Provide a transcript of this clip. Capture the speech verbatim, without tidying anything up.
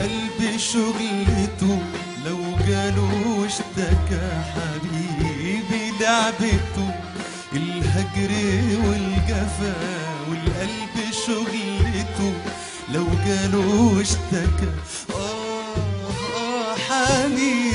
والقلب شغلته لو جاله اشتكى حبيبي لعبته الهجر والجفا. والقلب شغلته لو جاله اشتكى آه آه حبيبي